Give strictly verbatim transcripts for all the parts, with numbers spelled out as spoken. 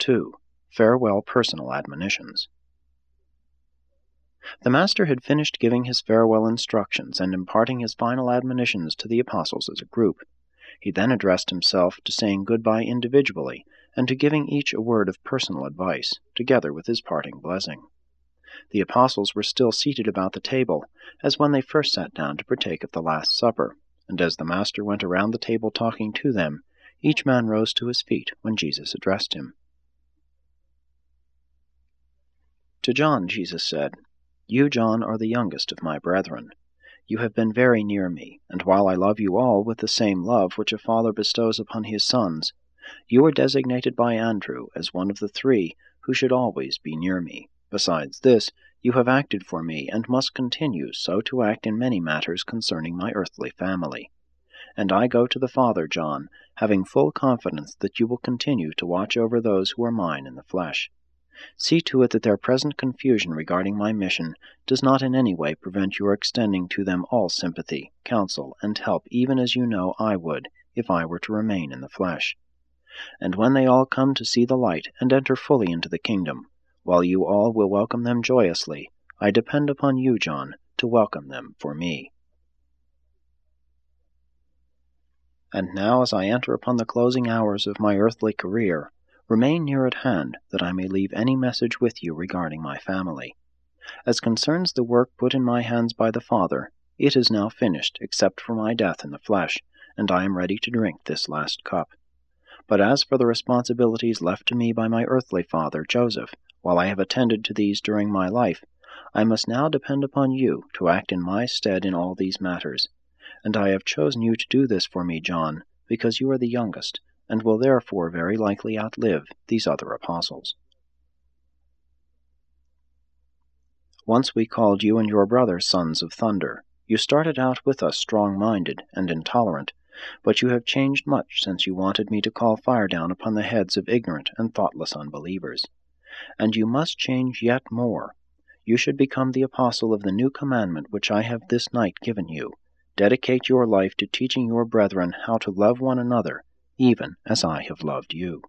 two. Farewell Personal Admonitions. The Master had finished giving his farewell instructions and imparting his final admonitions to the apostles as a group. He then addressed himself to saying goodbye individually and to giving each a word of personal advice, together with his parting blessing. The apostles were still seated about the table, as when they first sat down to partake of the Last Supper, and as the Master went around the table talking to them, each man rose to his feet when Jesus addressed him. To John Jesus said, "You, John, are the youngest of my brethren. You have been very near me, and while I love you all with the same love which a father bestows upon his sons, you are designated by Andrew as one of the three who should always be near me. Besides this, you have acted for me, and must continue so to act in many matters concerning my earthly family. And I go to the Father, John, having full confidence that you will continue to watch over those who are mine in the flesh. See to it that their present confusion regarding my mission does not in any way prevent your extending to them all sympathy, counsel, and help, even as you know I would, if I were to remain in the flesh. And when they all come to see the light and enter fully into the kingdom, while you all will welcome them joyously, I depend upon you, John, to welcome them for me." And now, as I enter upon the closing hours of my earthly career, remain near at hand, that I may leave any message with you regarding my family. As concerns the work put in my hands by the Father, it is now finished, except for my death in the flesh, and I am ready to drink this last cup. But as for the responsibilities left to me by my earthly father, Joseph, while I have attended to these during my life, I must now depend upon you to act in my stead in all these matters. And I have chosen you to do this for me, John, because you are the youngest, and will therefore very likely outlive these other apostles. Once we called you and your brother sons of thunder. You started out with us strong-minded and intolerant, but you have changed much since you wanted me to call fire down upon the heads of ignorant and thoughtless unbelievers. And you must change yet more. You should become the apostle of the new commandment which I have this night given you. Dedicate your life to teaching your brethren how to love one another, even as I have loved you."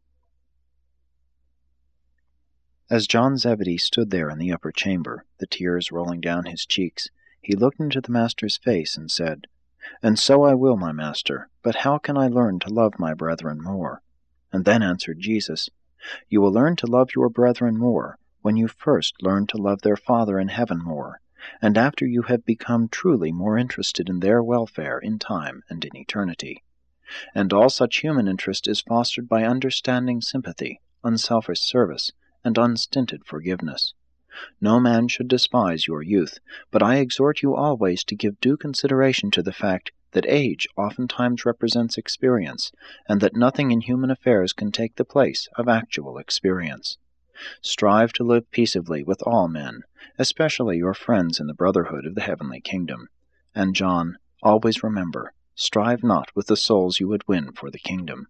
As John Zebedee stood there in the upper chamber, the tears rolling down his cheeks, he looked into the Master's face and said, "And so I will, my Master, but how can I learn to love my brethren more?" And then answered Jesus, "You will learn to love your brethren more when you first learn to love their Father in heaven more, and after you have become truly more interested in their welfare in time and in eternity. And all such human interest is fostered by understanding sympathy, unselfish service, and unstinted forgiveness. No man should despise your youth, but I exhort you always to give due consideration to the fact that age oftentimes represents experience, and that nothing in human affairs can take the place of actual experience. Strive to live peaceably with all men, especially your friends in the brotherhood of the heavenly kingdom. And John, always remember, strive not with the souls you would win for the kingdom."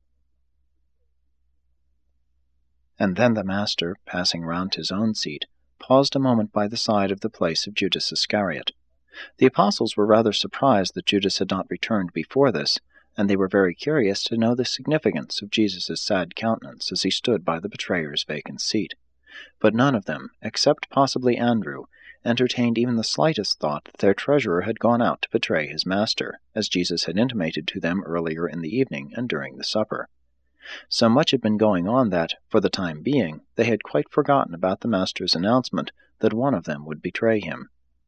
And then the Master, passing round his own seat, paused a moment by the side of the place of Judas Iscariot. The apostles were rather surprised that Judas had not returned before this, and they were very curious to know the significance of Jesus' sad countenance as he stood by the betrayer's vacant seat. But none of them, except possibly Andrew, entertained even the slightest thought that their treasurer had gone out to betray his Master, as Jesus had intimated to them earlier in the evening and during the supper. So much had been going on that, for the time being, they had quite forgotten about the Master's announcement that one of them would betray him.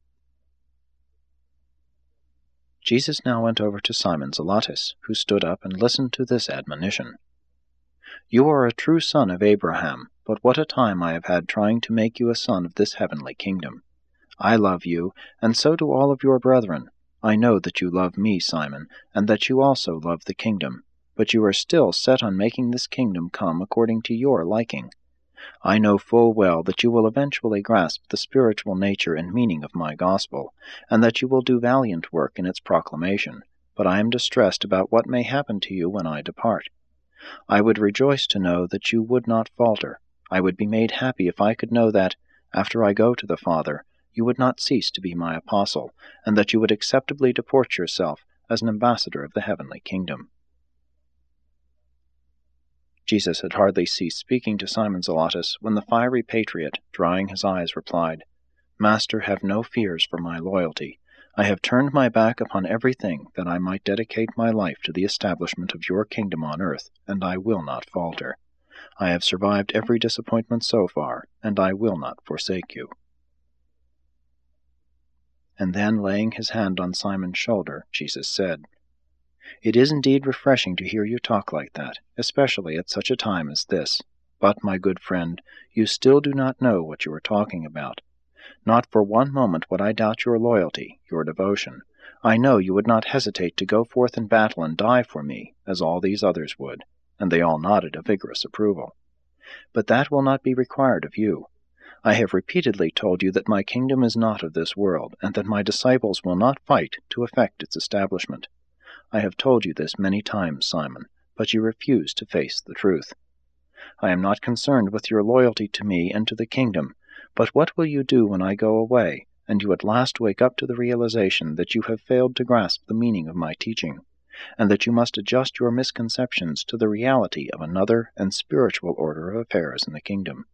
Jesus now went over to Simon Zelotes, who stood up and listened to this admonition. "You are a true son of Abraham, but what a time I have had trying to make you a son of this heavenly kingdom. I love you, and so do all of your brethren. I know that you love me, Simon, and that you also love the kingdom, but you are still set on making this kingdom come according to your liking. I know full well that you will eventually grasp the spiritual nature and meaning of my gospel, and that you will do valiant work in its proclamation, but I am distressed about what may happen to you when I depart. I would rejoice to know that you would not falter. I would be made happy if I could know that, after I go to the Father, you would not cease to be my apostle, and that you would acceptably deport yourself as an ambassador of the heavenly kingdom." Jesus had hardly ceased speaking to Simon Zelotes when the fiery patriot, drying his eyes, replied, "Master, have no fears for my loyalty. I have turned my back upon everything that I might dedicate my life to the establishment of your kingdom on earth, and I will not falter. I have survived every disappointment so far, and I will not forsake you." And then, laying his hand on Simon's shoulder, Jesus said, "It is indeed refreshing to hear you talk like that, especially at such a time as this. But, my good friend, you still do not know what you are talking about. Not for one moment would I doubt your loyalty, your devotion. I know you would not hesitate to go forth in battle and die for me, as all these others would." And they all nodded a vigorous approval. "But that will not be required of you. I have repeatedly told you that my kingdom is not of this world, and that my disciples will not fight to effect its establishment. I have told you this many times, Simon, but you refuse to face the truth. I am not concerned with your loyalty to me and to the kingdom, but what will you do when I go away, and you at last wake up to the realization that you have failed to grasp the meaning of my teaching, and that you must adjust your misconceptions to the reality of another and spiritual order of affairs in the kingdom?"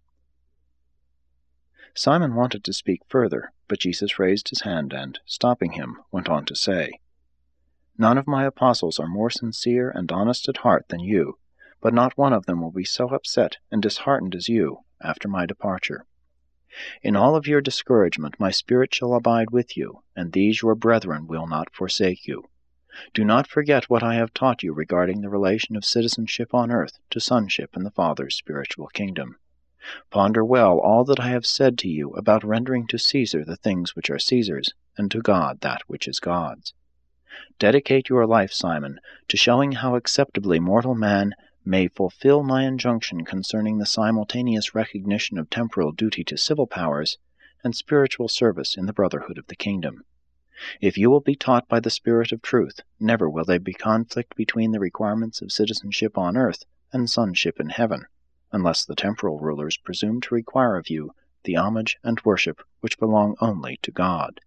Simon wanted to speak further, but Jesus raised his hand and, stopping him, went on to say, "None of my apostles are more sincere and honest at heart than you, but not one of them will be so upset and disheartened as you after my departure. In all of your discouragement my Spirit shall abide with you, and these your brethren will not forsake you. Do not forget what I have taught you regarding the relation of citizenship on earth to sonship in the Father's spiritual kingdom. Ponder well all that I have said to you about rendering to Caesar the things which are Caesar's, and to God that which is God's. Dedicate your life, Simon, to showing how acceptably mortal man may fulfill my injunction concerning the simultaneous recognition of temporal duty to civil powers and spiritual service in the brotherhood of the kingdom. If you will be taught by the Spirit of truth, never will there be conflict between the requirements of citizenship on earth and sonship in heaven, unless the temporal rulers presume to require of you the homage and worship which belong only to God.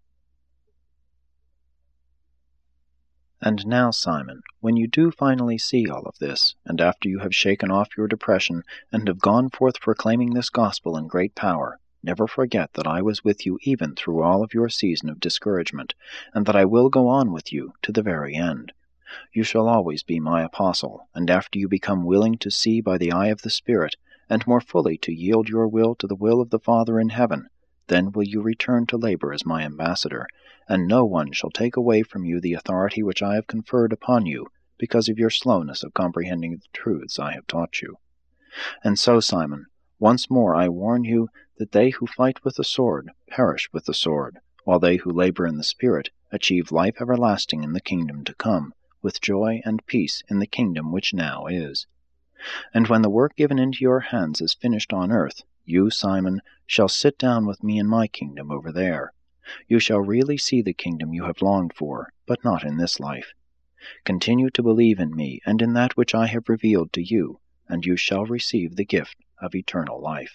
And now, Simon, when you do finally see all of this, and after you have shaken off your depression and have gone forth proclaiming this gospel in great power, never forget that I was with you even through all of your season of discouragement, and that I will go on with you to the very end. You shall always be my apostle, and after you become willing to see by the eye of the Spirit, and more fully to yield your will to the will of the Father in heaven, then will you return to labor as my ambassador, and no one shall take away from you the authority which I have conferred upon you, because of your slowness of comprehending the truths I have taught you. And so, Simon, once more I warn you that they who fight with the sword perish with the sword, while they who labor in the Spirit achieve life everlasting in the kingdom to come, with joy and peace in the kingdom which now is. And when the work given into your hands is finished on earth, you, Simon, shall sit down with me in my kingdom over there. You shall really see the kingdom you have longed for, but not in this life. Continue to believe in me and in that which I have revealed to you, and you shall receive the gift of eternal life."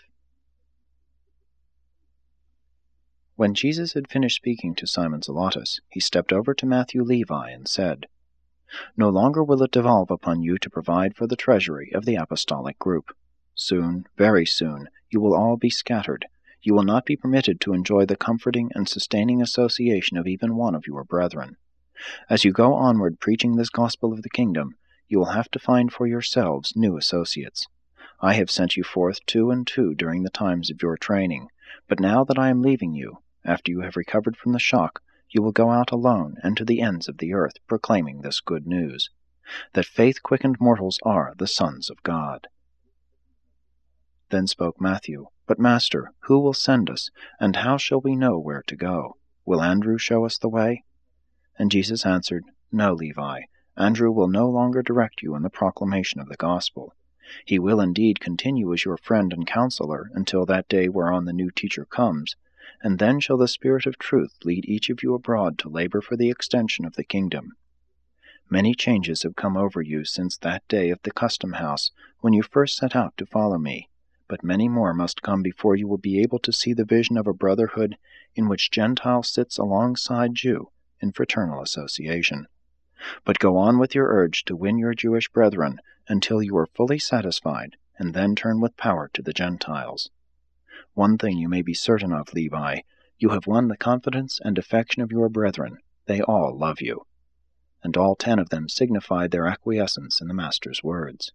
When Jesus had finished speaking to Simon Zelotes, he stepped over to Matthew Levi and said, "No longer will it devolve upon you to provide for the treasury of the apostolic group. Soon, very soon, you will all be scattered. You will not be permitted to enjoy the comforting and sustaining association of even one of your brethren. As you go onward preaching this gospel of the kingdom, you will have to find for yourselves new associates. I have sent you forth two and two during the times of your training, but now that I am leaving you, after you have recovered from the shock, you will go out alone and to the ends of the earth, proclaiming this good news, that faith-quickened mortals are the sons of God." Then spoke Matthew, "But, Master, who will send us, and how shall we know where to go? Will Andrew show us the way?" And Jesus answered, "No, Levi, Andrew will no longer direct you in the proclamation of the gospel. He will indeed continue as your friend and counselor until that day whereon the new teacher comes, and then shall the Spirit of truth lead each of you abroad to labor for the extension of the kingdom. Many changes have come over you since that day at the custom house when you first set out to follow me, but many more must come before you will be able to see the vision of a brotherhood in which Gentile sits alongside Jew in fraternal association. But go on with your urge to win your Jewish brethren, until you are fully satisfied, and then turn with power to the Gentiles. One thing you may be certain of, Levi, you have won the confidence and affection of your brethren. They all love you." And all ten of them signified their acquiescence in the Master's words.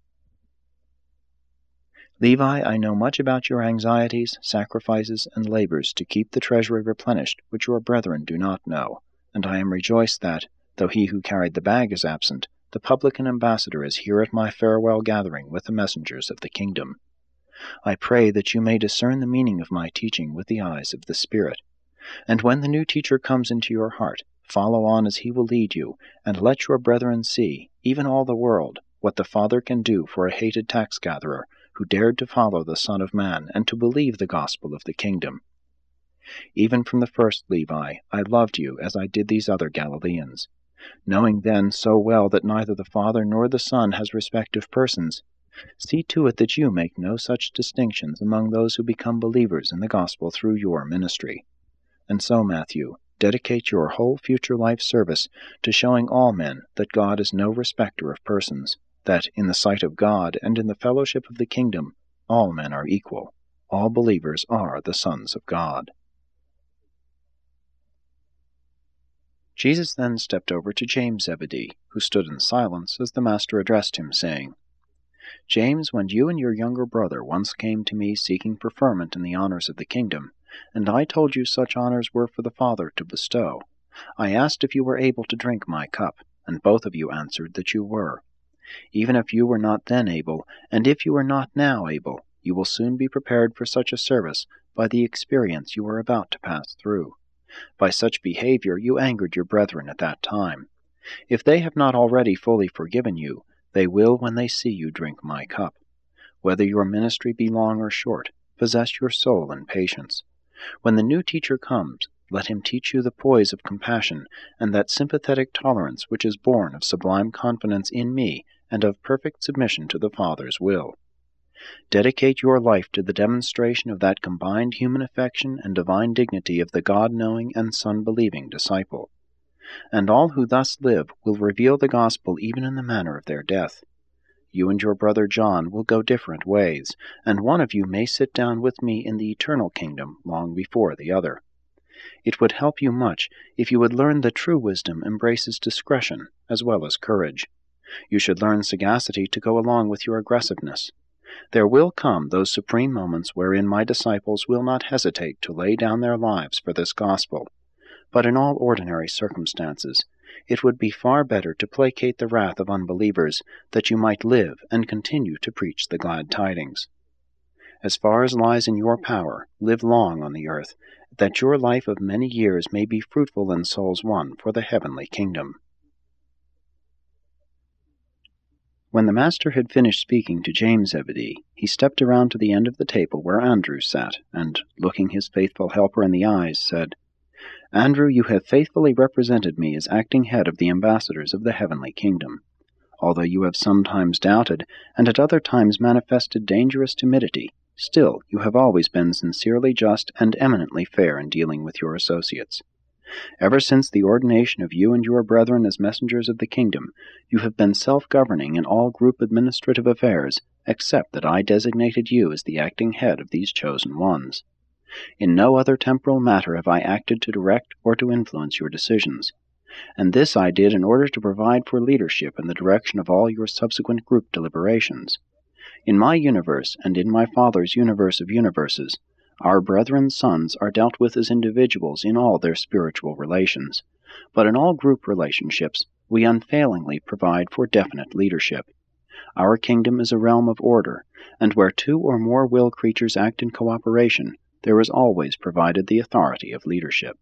"Levi, I know much about your anxieties, sacrifices, and labors to keep the treasury replenished, which your brethren do not know, and I am rejoiced that, though he who carried the bag is absent, the publican ambassador is here at my farewell gathering with the messengers of the kingdom. I pray that you may discern the meaning of my teaching with the eyes of the Spirit. And when the new teacher comes into your heart, follow on as he will lead you, and let your brethren see, even all the world, what the Father can do for a hated tax-gatherer who dared to follow the Son of Man and to believe the gospel of the kingdom. Even from the first, Levi, I loved you as I did these other Galileans. Knowing then so well that neither the Father nor the Son has respect of persons, see to it that you make no such distinctions among those who become believers in the gospel through your ministry. And so, Matthew, dedicate your whole future life service to showing all men that God is no respecter of persons, that in the sight of God and in the fellowship of the kingdom all men are equal, all believers are the sons of God." Jesus then stepped over to James Zebedee, who stood in silence as the Master addressed him, saying, "James, when you and your younger brother once came to me seeking preferment in the honors of the kingdom, and I told you such honors were for the Father to bestow, I asked if you were able to drink my cup, and both of you answered that you were. Even if you were not then able, and if you are not now able, you will soon be prepared for such a service by the experience you are about to pass through. By such behavior you angered your brethren at that time. If they have not already fully forgiven you, they will when they see you drink my cup. Whether your ministry be long or short, possess your soul in patience. When the new teacher comes, let him teach you the poise of compassion and that sympathetic tolerance which is born of sublime confidence in me and of perfect submission to the Father's will. Dedicate your life to the demonstration of that combined human affection and divine dignity of the God-knowing and Son-believing disciple. And all who thus live will reveal the gospel even in the manner of their death. You and your brother John will go different ways, and one of you may sit down with me in the eternal kingdom long before the other. It would help you much if you would learn that true wisdom embraces discretion as well as courage. You should learn sagacity to go along with your aggressiveness. There will come those supreme moments wherein my disciples will not hesitate to lay down their lives for this gospel. But in all ordinary circumstances, it would be far better to placate the wrath of unbelievers, that you might live and continue to preach the glad tidings. As far as lies in your power, live long on the earth, that your life of many years may be fruitful in souls won for the heavenly kingdom." When the Master had finished speaking to James Zebedee, he stepped around to the end of the table where Andrew sat, and, looking his faithful helper in the eyes, said, "Andrew, you have faithfully represented me as acting head of the ambassadors of the heavenly kingdom. Although you have sometimes doubted, and at other times manifested dangerous timidity, still you have always been sincerely just and eminently fair in dealing with your associates. Ever since the ordination of you and your brethren as messengers of the kingdom, you have been self-governing in all group administrative affairs, except that I designated you as the acting head of these chosen ones. In no other temporal matter have I acted to direct or to influence your decisions, and this I did in order to provide for leadership in the direction of all your subsequent group deliberations. In my universe, and in my Father's universe of universes, our brethren's sons are dealt with as individuals in all their spiritual relations, but in all group relationships we unfailingly provide for definite leadership. Our kingdom is a realm of order, and where two or more will creatures act in cooperation, there is always provided the authority of leadership.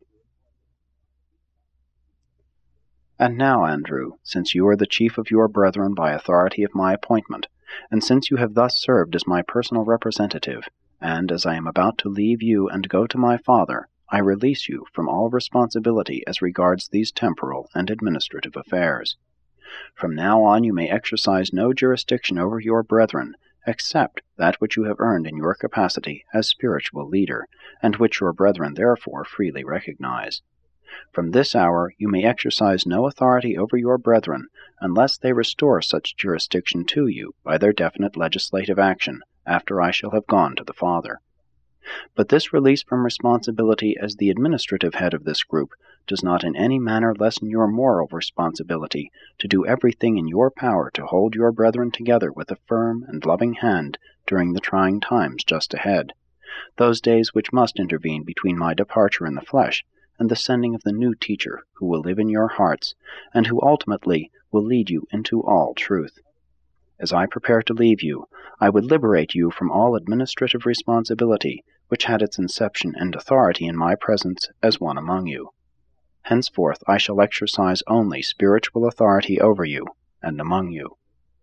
And now, Andrew, since you are the chief of your brethren by authority of my appointment, and since you have thus served as my personal representative, and as I am about to leave you and go to my Father, I release you from all responsibility as regards these temporal and administrative affairs. From now on you may exercise no jurisdiction over your brethren, except that which you have earned in your capacity as spiritual leader, and which your brethren therefore freely recognize. From this hour you may exercise no authority over your brethren, unless they restore such jurisdiction to you by their definite legislative action, after I shall have gone to the Father. But this release from responsibility as the administrative head of this group does not in any manner lessen your moral responsibility to do everything in your power to hold your brethren together with a firm and loving hand during the trying times just ahead, those days which must intervene between my departure in the flesh and the sending of the new teacher who will live in your hearts, and who ultimately will lead you into all truth. As I prepare to leave you, I would liberate you from all administrative responsibility which had its inception and authority in my presence as one among you. Henceforth I shall exercise only spiritual authority over you and among you.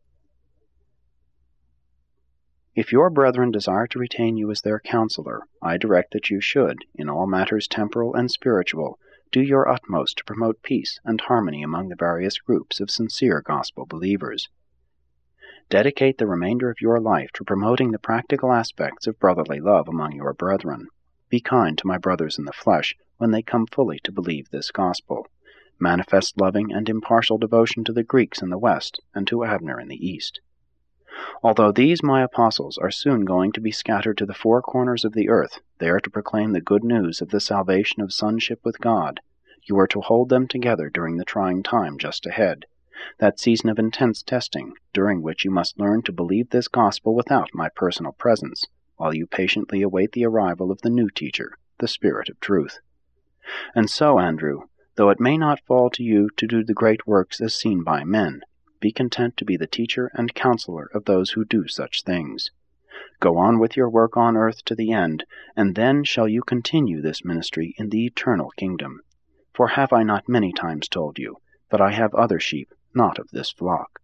If your brethren desire to retain you as their counselor, I direct that you should, in all matters temporal and spiritual, do your utmost to promote peace and harmony among the various groups of sincere gospel believers. Dedicate the remainder of your life to promoting the practical aspects of brotherly love among your brethren. Be kind to my brothers in the flesh when they come fully to believe this gospel. Manifest loving and impartial devotion to the Greeks in the west and to Abner in the east. Although these my apostles are soon going to be scattered to the four corners of the earth, there to proclaim the good news of the salvation of sonship with God, you are to hold them together during the trying time just ahead, that season of intense testing, during which you must learn to believe this gospel without my personal presence, while you patiently await the arrival of the new teacher, the Spirit of truth. And so, Andrew, though it may not fall to you to do the great works as seen by men, be content to be the teacher and counselor of those who do such things. Go on with your work on earth to the end, and then shall you continue this ministry in the eternal kingdom. For have I not many times told you that I have other sheep, not of this flock?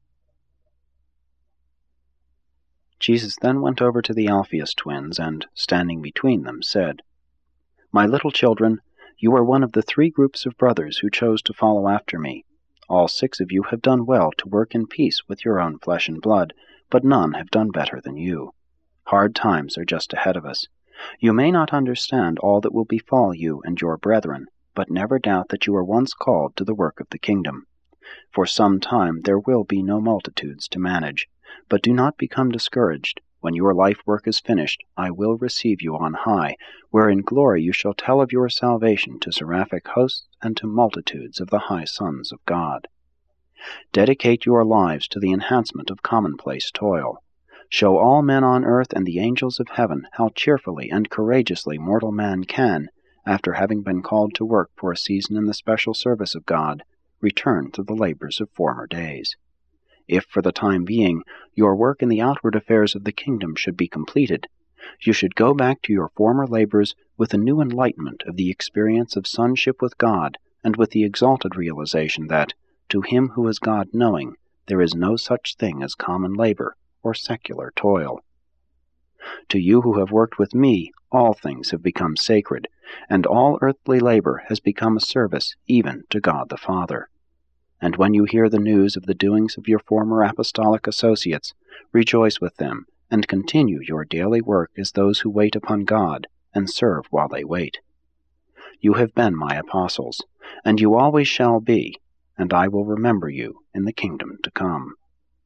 Jesus then went over to the Alphaeus twins, and, standing between them, said, My little children, you are one of the three groups of brothers who chose to follow after me. All six of you have done well to work in peace with your own flesh and blood, but none have done better than you. Hard times are just ahead of us. You may not understand all that will befall you and your brethren, but never doubt that you were once called to the work of the kingdom. For some time there will be no multitudes to manage, but do not become discouraged. When your life work is finished, I will receive you on high, where in glory you shall tell of your salvation to seraphic hosts and to multitudes of the high sons of God. Dedicate your lives to the enhancement of commonplace toil. Show all men on earth and the angels of heaven how cheerfully and courageously mortal man can, after having been called to work for a season in the special service of God, return to the labors of former days. If for the time being your work in the outward affairs of the kingdom should be completed, you should go back to your former labors with a new enlightenment of the experience of sonship with God, and with the exalted realization that, to him who is God-knowing, there is no such thing as common labor or secular toil. To you who have worked with me, all things have become sacred, and all earthly labor has become a service even to God the Father. And when you hear the news of the doings of your former apostolic associates, rejoice with them, and continue your daily work as those who wait upon God, and serve while they wait. You have been my apostles, and you always shall be, and I will remember you in the kingdom to come.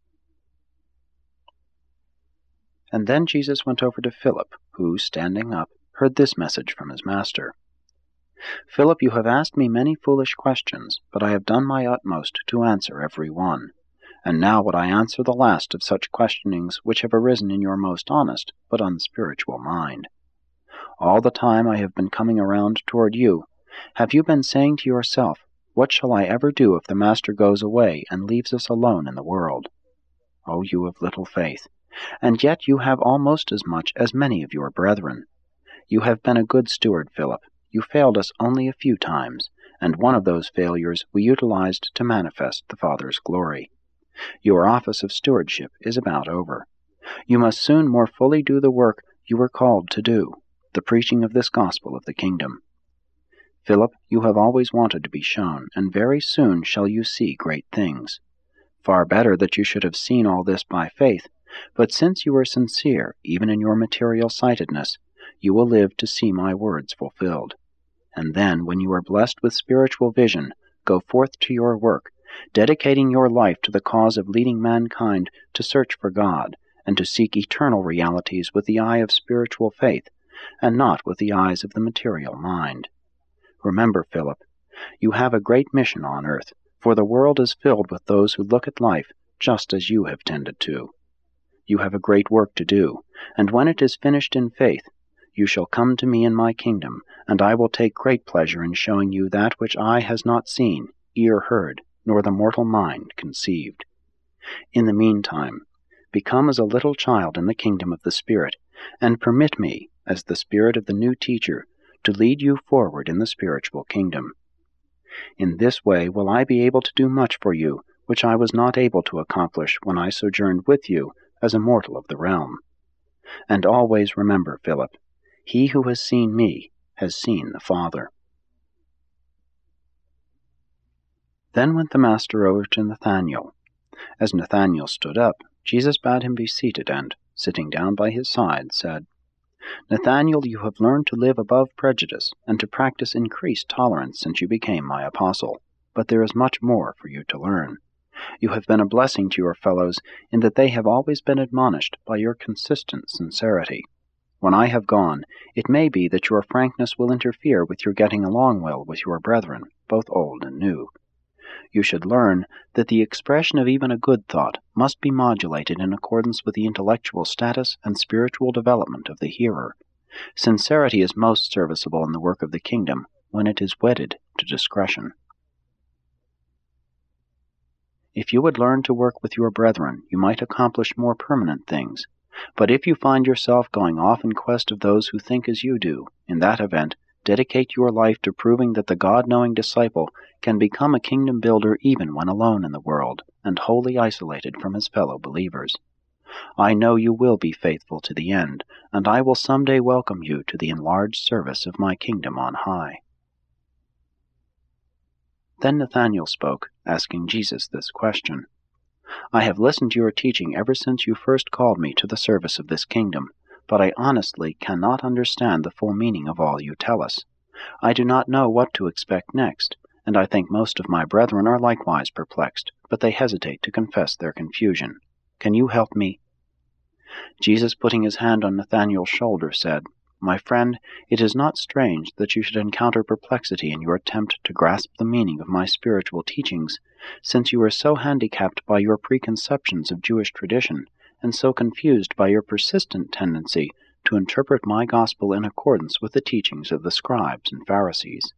And then Jesus went over to Philip, who, standing up, heard this message from his master. Philip, you have asked me many foolish questions, but I have done my utmost to answer every one. And now would I answer the last of such questionings which have arisen in your most honest but unspiritual mind. All the time I have been coming around toward you, have you been saying to yourself, What shall I ever do if the Master goes away and leaves us alone in the world? O you of little faith! And yet you have almost as much as many of your brethren. You have been a good steward, Philip. You failed us only a few times, and one of those failures we utilized to manifest the Father's glory. Your office of stewardship is about over. You must soon more fully do the work you were called to do, the preaching of this gospel of the kingdom. Philip, you have always wanted to be shown, and very soon shall you see great things. Far better that you should have seen all this by faith, but since you are sincere, even in your material sightedness, you will live to see my words fulfilled. and then, when you are blessed with spiritual vision, go forth to your work, dedicating your life to the cause of leading mankind to search for God, and to seek eternal realities with the eye of spiritual faith, and not with the eyes of the material mind. Remember, Philip, you have a great mission on earth, for the world is filled with those who look at life just as you have tended to. You have a great work to do, and when it is finished in faith, you shall come to me in my kingdom, and I will take great pleasure in showing you that which eye has not seen, ear heard, nor the mortal mind conceived. In the meantime, become as a little child in the kingdom of the Spirit, and permit me, as the Spirit of the new teacher, to lead you forward in the spiritual kingdom. In this way will I be able to do much for you, which I was not able to accomplish when I sojourned with you as a mortal of the realm. And always remember, Philip, he who has seen me has seen the Father. Then went the Master over to Nathanael. As Nathanael stood up, Jesus bade him be seated, and, sitting down by his side, said, Nathanael, you have learned to live above prejudice, and to practice increased tolerance since you became my apostle. But there is much more for you to learn. You have been a blessing to your fellows in that they have always been admonished by your consistent sincerity. When I have gone, it may be that your frankness will interfere with your getting along well with your brethren, both old and new. You should learn that the expression of even a good thought must be modulated in accordance with the intellectual status and spiritual development of the hearer. Sincerity is most serviceable in the work of the kingdom when it is wedded to discretion. If you would learn to work with your brethren, you might accomplish more permanent things. But if you find yourself going off in quest of those who think as you do, in that event, dedicate your life to proving that the God-knowing disciple can become a kingdom builder even when alone in the world, and wholly isolated from his fellow believers. I know you will be faithful to the end, and I will someday welcome you to the enlarged service of my kingdom on high. Then Nathanael spoke, asking Jesus this question. I have listened to your teaching ever since you first called me to the service of this kingdom, but I honestly cannot understand the full meaning of all you tell us. I do not know what to expect next, and I think most of my brethren are likewise perplexed, but they hesitate to confess their confusion. Can you help me? Jesus, putting his hand on Nathanael's shoulder, said, My friend, it is not strange that you should encounter perplexity in your attempt to grasp the meaning of my spiritual teachings, since you are so handicapped by your preconceptions of Jewish tradition, and so confused by your persistent tendency to interpret my gospel in accordance with the teachings of the scribes and Pharisees.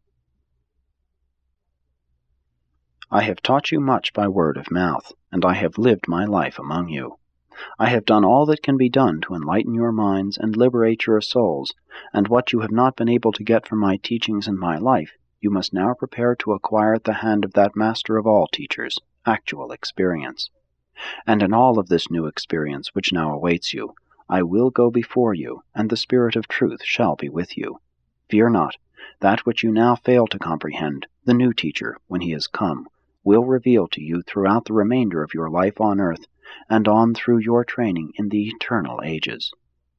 I have taught you much by word of mouth, and I have lived my life among you. I have done all that can be done to enlighten your minds and liberate your souls, and what you have not been able to get from my teachings and my life, you must now prepare to acquire at the hand of that master of all teachers, actual experience. And in all of this new experience which now awaits you, I will go before you, and the Spirit of truth shall be with you. Fear not, that which you now fail to comprehend, the new teacher, when he is come, will reveal to you throughout the remainder of your life on earth, and on through your training in the eternal ages.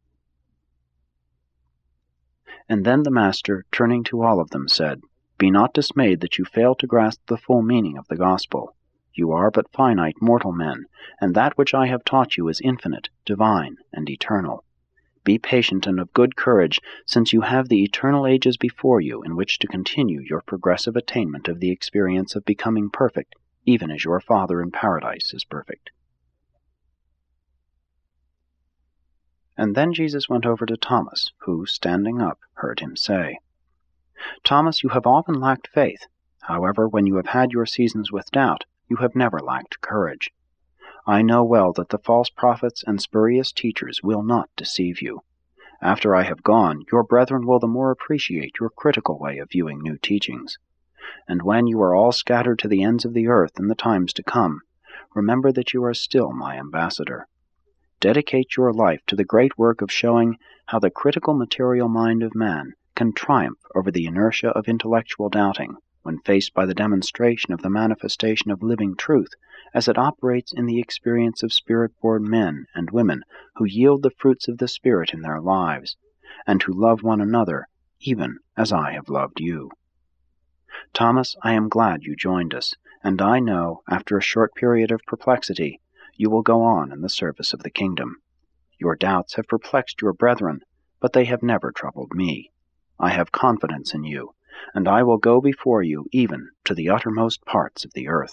And then the Master, turning to all of them, said, Be not dismayed that you fail to grasp the full meaning of the gospel. You are but finite mortal men, and that which I have taught you is infinite, divine, and eternal. Be patient and of good courage, since you have the eternal ages before you in which to continue your progressive attainment of the experience of becoming perfect, even as your Father in paradise is perfect. And then Jesus went over to Thomas, who, standing up, heard him say, Thomas, you have often lacked faith. However, when you have had your seasons with doubt, you have never lacked courage. I know well that the false prophets and spurious teachers will not deceive you. After I have gone, your brethren will the more appreciate your critical way of viewing new teachings. And when you are all scattered to the ends of the earth in the times to come, remember that you are still my ambassador. Dedicate your life to the great work of showing how the critical material mind of man can triumph over the inertia of intellectual doubting when faced by the demonstration of the manifestation of living truth as it operates in the experience of spirit-born men and women who yield the fruits of the Spirit in their lives, and who love one another even as I have loved you. Thomas, I am glad you joined us, and I know, after a short period of perplexity, you will go on in the service of the kingdom. Your doubts have perplexed your brethren, but they have never troubled me. I have confidence in you, and I will go before you even to the uttermost parts of the earth.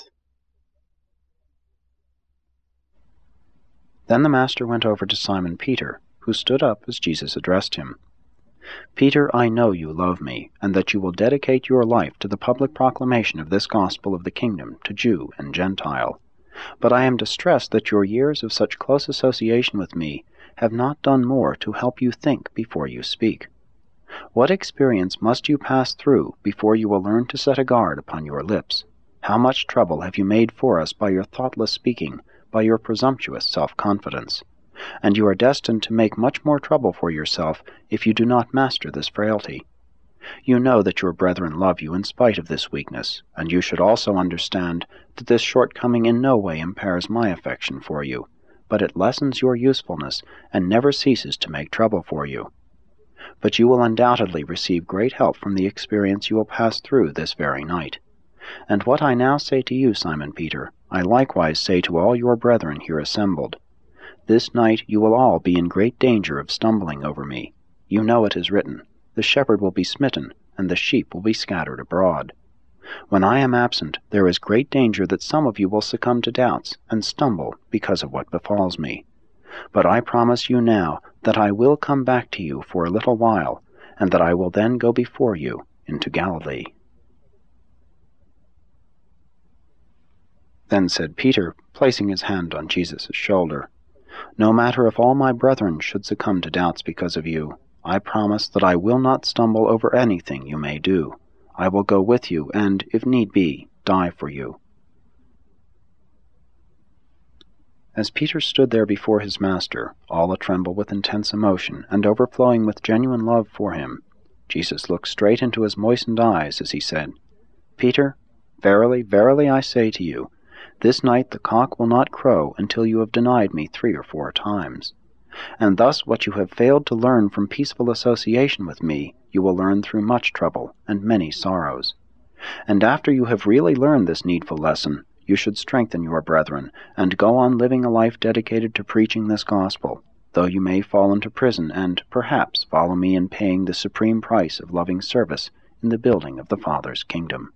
Then the Master went over to Simon Peter, who stood up as Jesus addressed him. Peter, I know you love me, and that you will dedicate your life to the public proclamation of this gospel of the kingdom to Jew and Gentile. But I am distressed that your years of such close association with me have not done more to help you think before you speak. What experience must you pass through before you will learn to set a guard upon your lips? How much trouble have you made for us by your thoughtless speaking, by your presumptuous self-confidence? And you are destined to make much more trouble for yourself if you do not master this frailty. You know that your brethren love you in spite of this weakness, and you should also understand that this shortcoming in no way impairs my affection for you, but it lessens your usefulness and never ceases to make trouble for you. But you will undoubtedly receive great help from the experience you will pass through this very night. And what I now say to you, Simon Peter, I likewise say to all your brethren here assembled. This night you will all be in great danger of stumbling over me. You know it is written, the shepherd will be smitten, and the sheep will be scattered abroad. When I am absent, there is great danger that some of you will succumb to doubts and stumble because of what befalls me. But I promise you now that I will come back to you for a little while, and that I will then go before you into Galilee. Then said Peter, placing his hand on Jesus' shoulder, No matter if all my brethren should succumb to doubts because of you, I promise that I will not stumble over anything you may do. I will go with you and, if need be, die for you. As Peter stood there before his Master, all a-tremble with intense emotion and overflowing with genuine love for him, Jesus looked straight into his moistened eyes as he said, Peter, verily, verily I say to you, this night the cock will not crow until you have denied me three or four times. And thus what you have failed to learn from peaceful association with me, you will learn through much trouble and many sorrows. And after you have really learned this needful lesson, you should strengthen your brethren, and go on living a life dedicated to preaching this gospel, though you may fall into prison and, perhaps, follow me in paying the supreme price of loving service in the building of the Father's kingdom.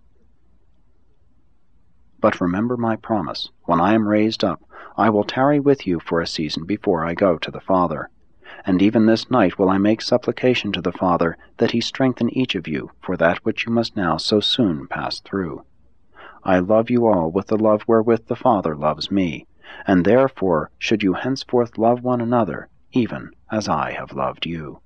But remember my promise. When I am raised up, I will tarry with you for a season before I go to the Father. And even this night will I make supplication to the Father that he strengthen each of you for that which you must now so soon pass through. I love you all with the love wherewith the Father loves me, and therefore should you henceforth love one another, even as I have loved you.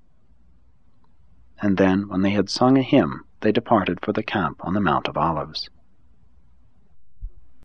And then, when they had sung a hymn, they departed for the camp on the Mount of Olives.